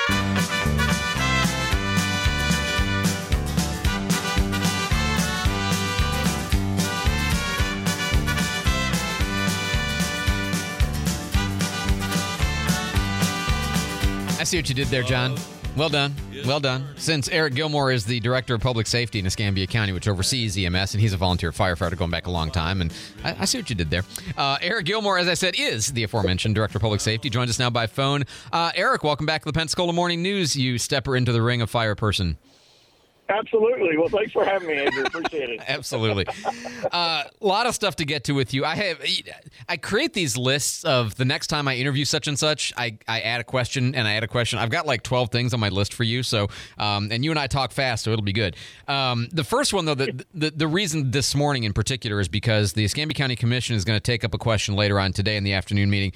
I see what you did there, John. Well done. Well done. Since Eric Gilmore is the Director of Public Safety in Escambia County, which oversees EMS, and he's a volunteer firefighter going back a long time, and I see what you did there. Eric Gilmore, as I said, is the aforementioned Director of Public Safety. Joins us now by phone. Eric, welcome back to the Pensacola Morning News. You stepper into the ring of fire person. Absolutely. Well, thanks for having me, Andrew. Appreciate it. Absolutely. A lot of stuff to get to with you. I create these lists of the next time I interview such and such, I add a question and I add a question. I've got like 12 things on my list for you. So, and you and I talk fast, so it'll be good. The first one, though, the reason this morning in particular is because the Escambia County Commission is going to take up a question later on today in the afternoon meeting.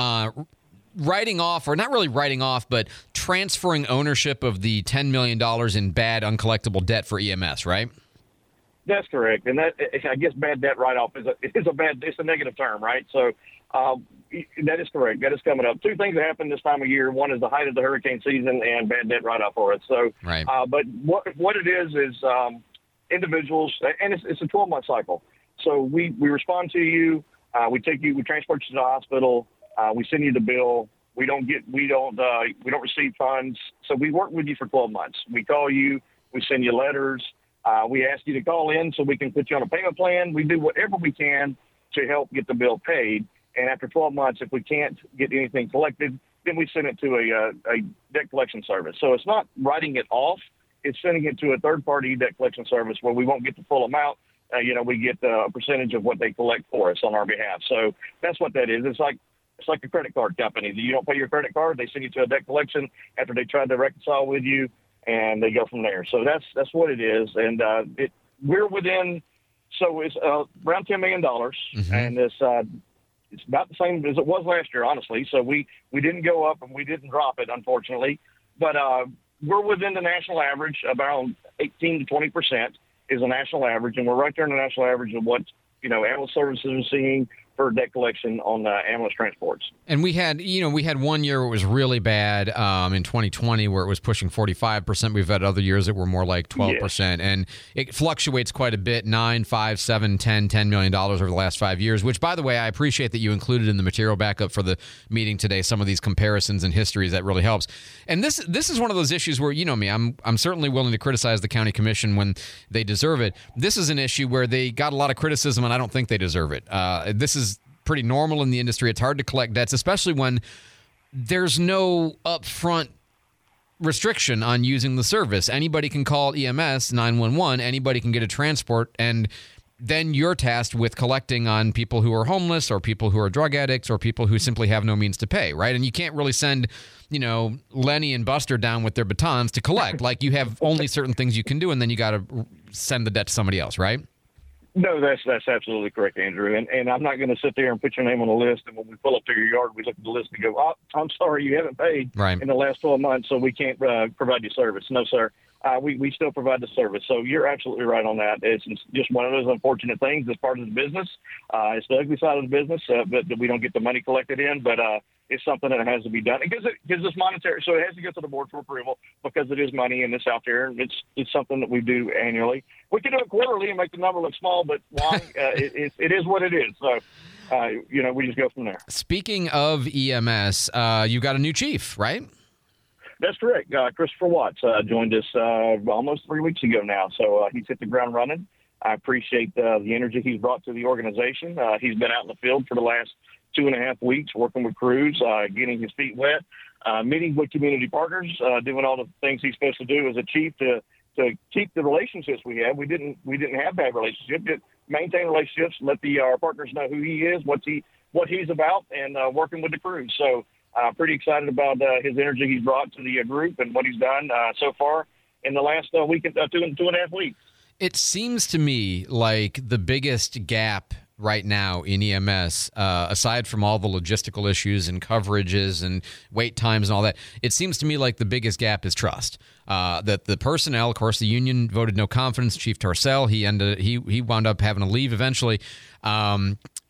Writing off, or not really writing off, but transferring ownership of the $10 million in bad uncollectible debt for EMS, right? That's correct. And that, I guess bad debt write-off it's a negative term, right? So that is correct. That is coming up. Two things that happen this time of year. One is the height of the hurricane season and bad debt write-off for it. So, right. But what it is individuals, and it's a 12-month cycle. So we respond to you, we transport you to the hospital, we send you the bill. We don't receive funds. So we work with you for 12 months. We call you. We send you letters. We ask you to call in so we can put you on a payment plan. We do whatever we can to help get the bill paid. And after 12 months, if we can't get anything collected, then we send it to a debt collection service. So it's not writing it off. It's sending it to a third-party debt collection service where we won't get the full amount. We get a percentage of what they collect for us on our behalf. So that's what that is. It's like a credit card company. You don't pay your credit card, they send you to a debt collection after they try to reconcile with you, and they go from there. So that's what it is. And we're within, so it's around $10 million, and it's about the same as it was last year, honestly. So we didn't go up and we didn't drop it, unfortunately. But we're within the national average. About 18 to 20% is a national average, and we're right there in the national average of what ambulance services are seeing for debt collection on ambulance transports. And we had 1 year where it was really bad in 2020 where it was pushing 45%. We've had other years that were more like 12%. Yes. And it fluctuates quite a bit, $9, $5, $7, $10 million over the last 5 years, which, by the way, I appreciate that you included in the material backup for the meeting today, some of these comparisons and histories. That really helps. And this is one of those issues where, you know me, I'm certainly willing to criticize the county commission when they deserve it. This is an issue where they got a lot of criticism, and I don't think they deserve it. This is pretty normal in the industry. It's hard to collect debts, especially when there's no upfront restriction on using the service. Anybody can call EMS 911, anybody can get a transport, and then you're tasked with collecting on people who are homeless or people who are drug addicts or people who simply have no means to pay, right? And you can't really send, Lenny and Buster down with their batons to collect. Like, you have only certain things you can do, and then you got to send the debt to somebody else, right? No, that's absolutely correct, Andrew. And I'm not going to sit there and put your name on the list. And when we pull up to your yard, we look at the list and go, "Oh, I'm sorry, you haven't paid in the last 12 months, so we can't provide you service." No, sir. We still provide the service. So you're absolutely right on that. It's just one of those unfortunate things as part of the business. It's the ugly side of the business, but we don't get the money collected in. But it's something that has to be done. It gives us monetary, so it has to go to the board for approval because it is money and it's out there. And it's something that we do annually. We can do it quarterly and make the number look small, but long, it is what it is. So, we just go from there. Speaking of EMS, you've got a new chief, right? That's correct. Christopher Watts joined us almost 3 weeks ago now, so he's hit the ground running. I appreciate the energy he's brought to the organization. He's been out in the field for the last 2.5 weeks working with crews, getting his feet wet, meeting with community partners, doing all the things he's supposed to do as a chief to keep the relationships we have. We didn't have bad relationships. Just maintain relationships, let our partners know who he is, what he's about, and working with the crews. So pretty excited about his energy he's brought to the group and what he's done so far in the last week, 2.5 weeks. It seems to me like the biggest gap right now in EMS, aside from all the logistical issues and coverages and wait times and all that, it seems to me like the biggest gap is trust. That the personnel, of course, the union voted no confidence. Chief Torcell, he wound up having to leave eventually.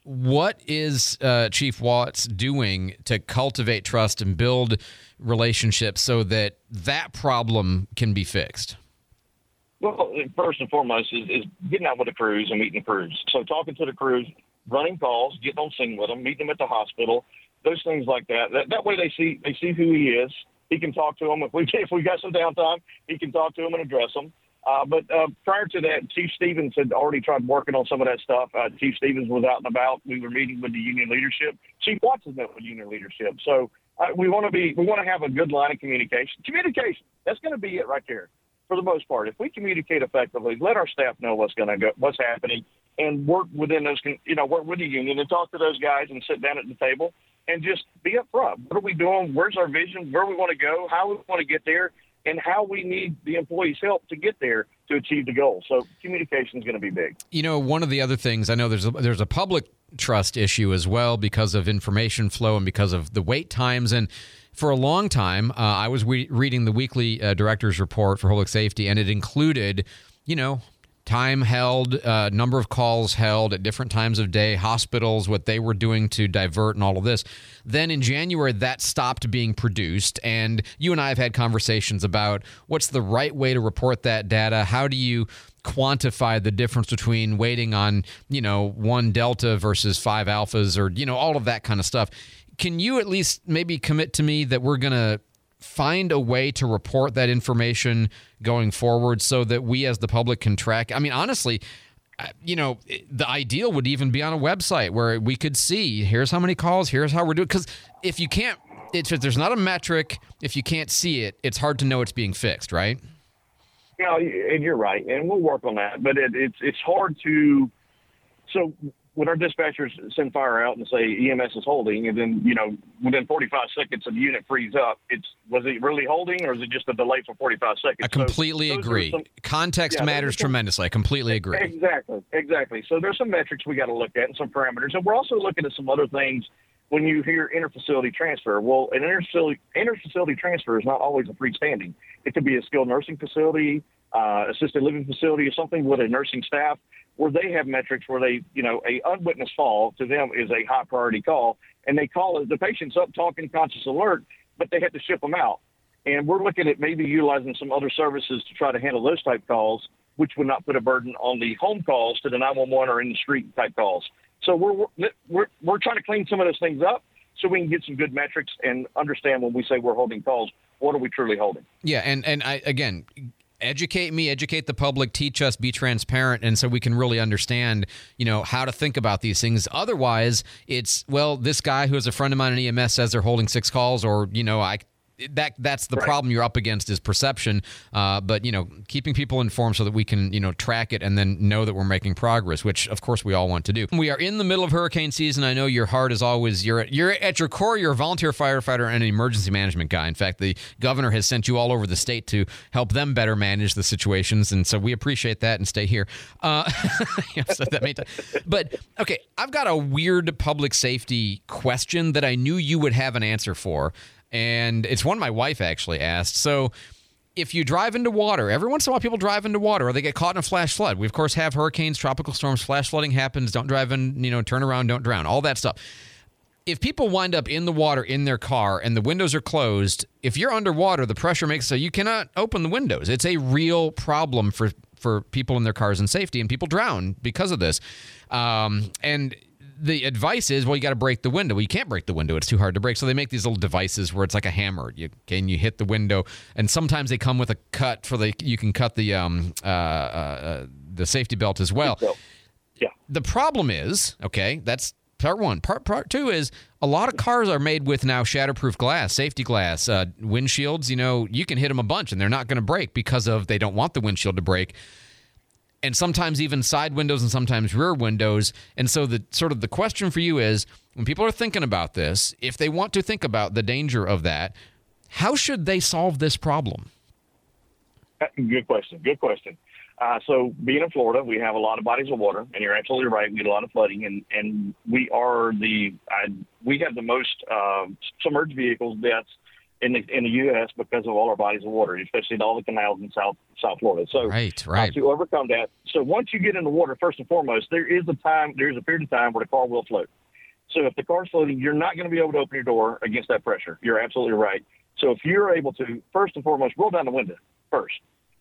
what is Chief Watts doing to cultivate trust and build relationships so that problem can be fixed? Well, first and foremost is getting out with the crews and meeting the crews. So talking to the crews, running calls, getting on scene with them, meeting them at the hospital, those things like that. That way they see who he is. He can talk to them. If we got some downtime, he can talk to them and address them. But prior to that, Chief Stevens had already tried working on some of that stuff. Chief Stevens was out and about. We were meeting with the union leadership. Chief Watts has met with union leadership. So we want to have a good line of communication. Communication, that's going to be it right there for the most part. If we communicate effectively, let our staff know what's happening, and work within those, work with the union and talk to those guys and sit down at the table and just be upfront. What are we doing? Where's our vision? Where we want to go? How we want to get there? And how we need the employees' help to get there to achieve the goal. So communication is going to be big. One of the other things, I know there's a public trust issue as well because of information flow and because of the wait times. And for a long time, I was reading the weekly director's report for public safety, and it included, time held, number of calls held at different times of day, hospitals, what they were doing to divert and all of this. Then in January, that stopped being produced. And you and I have had conversations about what's the right way to report that data. How do you quantify the difference between waiting on, 1 Delta versus 5 Alphas or, all of that kind of stuff. Can you at least maybe commit to me that we're going to find a way to report that information going forward so that we as the public can track? I mean, honestly, the ideal would even be on a website where we could see, here's how many calls, here's how we're doing. Because if there's not a metric, if you can't see it, it's hard to know it's being fixed, right? And you're right, and we'll work on that. But it's hard to. So when our dispatchers send fire out and say EMS is holding, and then within 45 seconds the unit frees up, was it really holding, or is it just a delay for 45 seconds? I completely agree. Context matters tremendously. I completely agree. Exactly. So there's some metrics we got to look at and some parameters, and we're also looking at some other things. When you hear interfacility transfer, well, an interfacility transfer is not always a freestanding. It could be a skilled nursing facility, assisted living facility, or something with a nursing staff where they have metrics where they, a unwitnessed fall to them is a high priority call, and they call the patient's up, talking, conscious, alert, but they have to ship them out. And we're looking at maybe utilizing some other services to try to handle those type calls, which would not put a burden on the home calls to the 911 or in the street type calls. So we're trying to clean some of those things up so we can get some good metrics and understand when we say we're holding calls, what are we truly holding? Yeah, and I, again, educate me, educate the public, teach us, be transparent, and so we can really understand, how to think about these things. Otherwise, it's, well, this guy who is a friend of mine in EMS says they're holding 6 calls, or, that's the problem you're up against is perception. But, keeping people informed so that we can, track it and then know that we're making progress, which, of course, we all want to do. We are in the middle of hurricane season. I know your heart is always, you're at your core, you're a volunteer firefighter and an emergency management guy. In fact, the governor has sent you all over the state to help them better manage the situations. And so we appreciate that and stay here. I've said that many times. But, okay, I've got a weird public safety question that I knew you would have an answer for. And it's one my wife actually asked. So if you drive into water, every once in a while people drive into water or they get caught in a flash flood. We, of course, have hurricanes, tropical storms, flash flooding happens. Don't drive in, turn around, don't drown, all that stuff. If people wind up in the water in their car and the windows are closed, if you're underwater, the pressure makes so you cannot open the windows. It's a real problem for people in their cars and safety, and people drown because of this. And the advice is, well, you got to break the window. Well, you can't break the window. It's too hard to break. So they make these little devices where it's like a hammer. You hit the window, and sometimes they come with a cut you can cut the safety belt as well. Yeah. The problem is, okay, that's part one. Part two is a lot of cars are made with now shatterproof glass, safety glass, windshields. You can hit them a bunch and they're not going to break because they don't want the windshield to break. And sometimes even side windows and sometimes rear windows. And so the question for you is, when people are thinking about this, if they want to think about the danger of that, how should they solve this problem? Good question. So being in Florida, we have a lot of bodies of water, and you're absolutely right. We get a lot of flooding, and we have the most submerged vehicles deaths in the U.S. because of all our bodies of water, especially in all the canals in South Florida. So right. To overcome that, so once you get in the water, first and foremost, there is a period of time where the car will float. So if the car's floating, you're not going to be able to open your door against that pressure. You're absolutely right. So if you're able to, first and foremost, roll down the window first.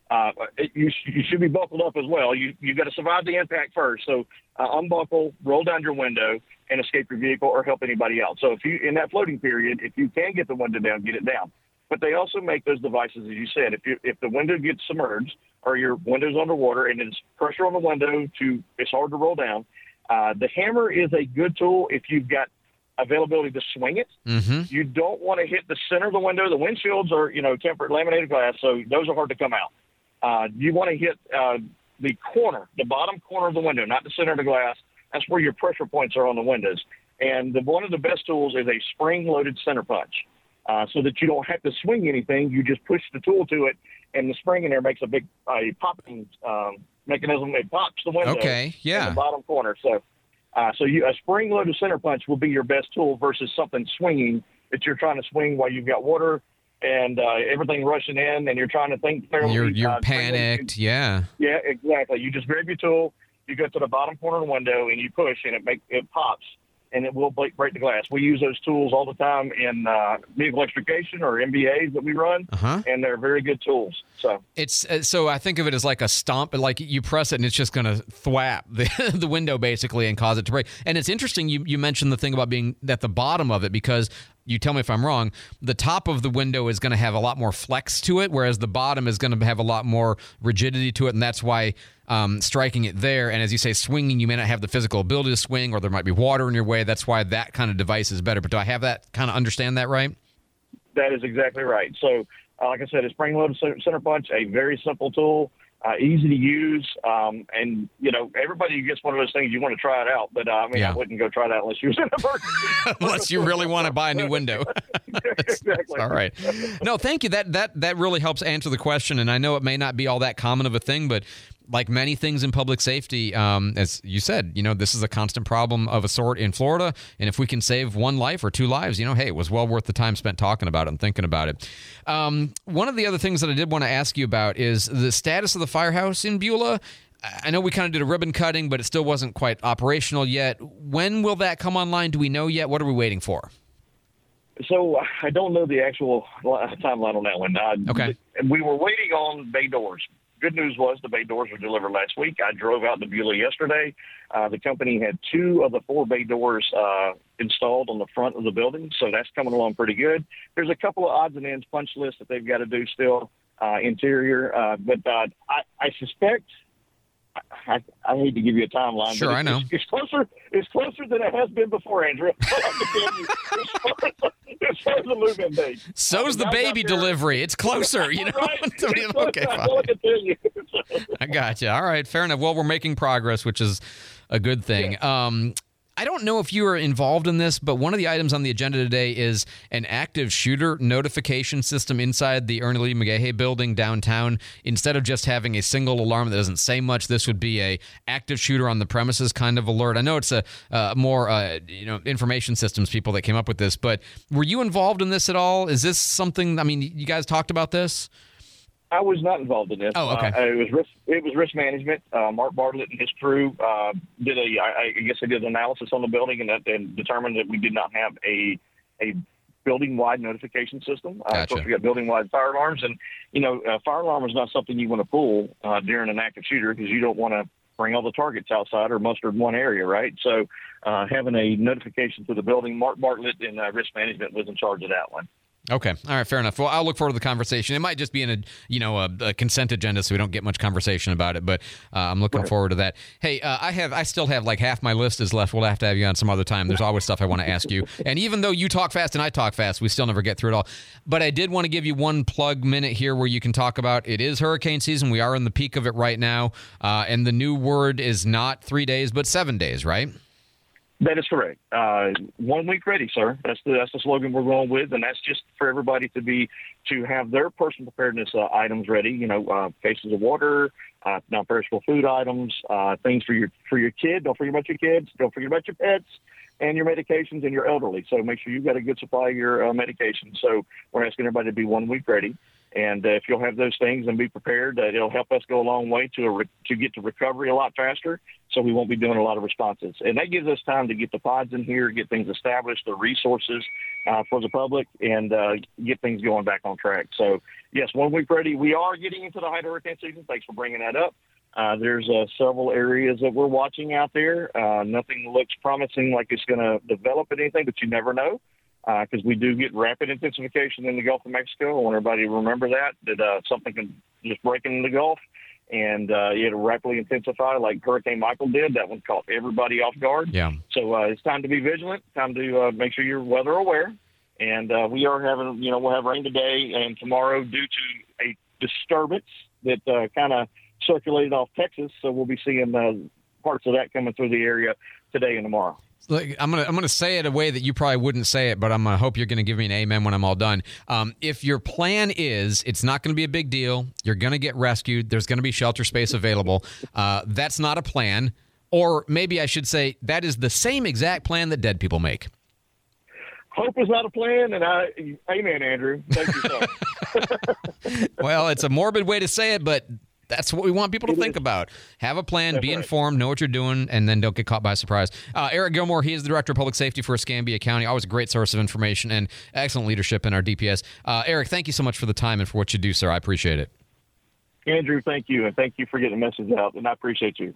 You should be buckled up as well. You've got to survive the impact first. So unbuckle, roll down your window, and escape your vehicle or help anybody else. So if you, in that floating period, if you can get the window down, get it down. But they also make those devices, as you said, if the window gets submerged or your window's underwater and there's pressure on the window it's hard to roll down. The hammer is a good tool if you've got availability to swing it. Mm-hmm. You don't want to hit the center of the window. The windshields are, tempered laminated glass, so those are hard to come out. You want to hit the bottom corner of the window, not the center of the glass. That's where your pressure points are on the windows. And one of the best tools is a spring-loaded center punch, so that you don't have to swing anything. You just push the tool to it, and the spring in there makes a popping mechanism. It pops the window in the bottom corner. So a spring-loaded center punch will be your best tool versus something swinging that you're trying to swing while you've got water and everything rushing in, and you're trying to think clearly. You're panicked, yeah. Yeah, exactly. You just grab your tool, you go to the bottom corner of the window, and you push, and it pops, and it will break the glass. We use those tools all the time in vehicle extrication or MBAs that we run, and they're very good tools. So it's so I think of it as like a stomp, like you press it and it's just going to thwap the window basically and cause it to break. And it's interesting you mentioned the thing about being at the bottom of it, because you tell me if I'm wrong, the top of the window is going to have a lot more flex to it, whereas the bottom is going to have a lot more rigidity to it, and that's why striking it there, and as you say, swinging, you may not have the physical ability to swing, or there might be water in your way. That's why that kind of device is better. But do I have that kind of understand that right? That is exactly right. So, like I said, a spring-loaded center punch, a very simple tool, easy to use, and everybody gets one of those things. You want to try it out, but I wouldn't go try that unless you was in a emergency. Unless you really want to buy a new window. Exactly. All right. No, thank you. That really helps answer the question, and I know it may not be all that common of a thing, but like many things in public safety, as you said, this is a constant problem of a sort in Florida. And if we can save one life or two lives, hey, it was well worth the time spent talking about it and thinking about it. One of the other things that I did want to ask you about is the status of the firehouse in Beulah. I know we kind of did a ribbon cutting, but it still wasn't quite operational yet. When will that come online? Do we know yet? What are we waiting for? So I don't know the actual timeline on that one. Okay. We were waiting on bay doors. Good news was the bay doors were delivered last week. I drove out to Beulah yesterday. The company had 2 of the 4 bay doors installed on the front of the building, so that's coming along pretty good. There's a couple of odds and ends punch lists that they've got to do still, interior, but I suspect – I hate to give you a timeline. Sure, but I know. It's closer than it has been before, Andrew. As far as the move-in date. So's the baby delivery. It's closer, Right. Okay, fine. I got you. All right, fair enough. Well, we're making progress, which is a good thing. Yeah. I don't know if you are involved in this, but one of the items on the agenda today is an active shooter notification system inside the Ernie Lee McGahey building downtown. Instead of just having a single alarm that doesn't say much, this would be a active shooter on the premises kind of alert. I know it's a more information systems people that came up with this, but were you involved in this at all? Is this something? I mean, you guys talked about this? I was not involved in this. Oh, okay. It was risk management. Mark Bartlett and his crew did an analysis on the building and determined that we did not have a building-wide notification system. Gotcha. Of course, we got building-wide fire alarms, and a fire alarm is not something you want to pull during an active shooter because you don't want to bring all the targets outside or muster in one area, right? So having a notification to the building, Mark Bartlett and risk management was in charge of that one. Okay. All right. Fair enough. Well, I'll look forward to the conversation. It might just be in a consent agenda, so we don't get much conversation about it. But I'm looking forward to that. Hey, I still have like half my list is left. We'll have to have you on some other time. There's always stuff I want to ask you. And even though you talk fast and I talk fast, we still never get through it all. But I did want to give you one plug minute here where you can talk about it is hurricane season. We are in the peak of it right now. And the new word is not 3 days, but 7 days, right? That is correct. 1 week ready, sir. That's the slogan we're going with, and that's just for everybody to have their personal preparedness items ready. Cases of water, non-perishable food items, things for your kid. Don't forget about your kids. Don't forget about your pets. and your medications, and you're elderly. So make sure you've got a good supply of your medications. So we're asking everybody to be 1 week ready. And if you'll have those things and be prepared, it'll help us go a long way to get to recovery a lot faster, so we won't be doing a lot of responses. And that gives us time to get the pods in here, get things established, the resources for the public, and get things going back on track. So, yes, 1 week ready. We are getting into the height of hurricane season. Thanks for bringing that up. There's several areas that we're watching out there. Nothing looks promising like it's going to develop anything, but you never know. Because we do get rapid intensification in the Gulf of Mexico. I want everybody to remember that something can just break in the Gulf and it'll rapidly intensify like Hurricane Michael did. That one caught everybody off guard. Yeah. So it's time to be vigilant, time to make sure you're weather aware. And we are having, we'll have rain today and tomorrow due to a disturbance that kind of circulated off Texas. So we'll be seeing parts of that coming through the area today and tomorrow. Look, I'm gonna say it a way that you probably wouldn't say it, but I'm gonna hope you're gonna give me an amen when I'm all done. If your plan is it's not gonna be a big deal, you're gonna get rescued, there's gonna be shelter space available. That's not a plan, or maybe I should say that is the same exact plan that dead people make. Hope is not a plan, and amen, Andrew. Thank you, sir. Well, it's a morbid way to say it, but that's what we want people to think about. Have a plan, be informed, know what you're doing, and then don't get caught by surprise. Eric Gilmore, he is the Director of Public Safety for Escambia County. Always a great source of information and excellent leadership in our DPS. Eric, thank you so much for the time and for what you do, sir. I appreciate it. Andrew, thank you, and thank you for getting the message out, and I appreciate you.